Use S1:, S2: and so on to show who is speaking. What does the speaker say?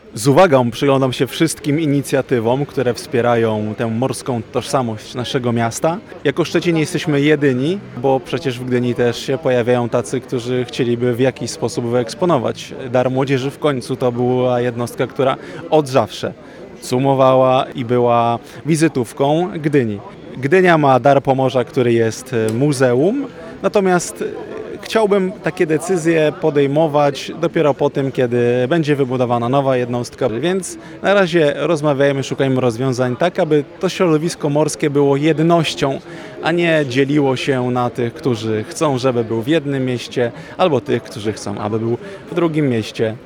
S1: Z uwagą przyglądam się wszystkim inicjatywom, które wspierają tę morską tożsamość naszego miasta. Jako Szczecin nie jesteśmy jedyni, bo przecież w Gdyni też się pojawiają tacy, którzy chcieliby w jakiś sposób wyeksponować Dar Młodzieży. W końcu to była jednostka, która od zawsze cumowała i była wizytówką Gdyni. Gdynia ma Dar Pomorza, który jest muzeum, natomiast chciałbym takie decyzje podejmować dopiero po tym, kiedy będzie wybudowana nowa jednostka, więc na razie rozmawiajmy, szukajmy rozwiązań tak, aby to środowisko morskie było jednością, a nie dzieliło się na tych, którzy chcą, żeby był w jednym mieście, albo tych, którzy chcą, aby był w drugim mieście.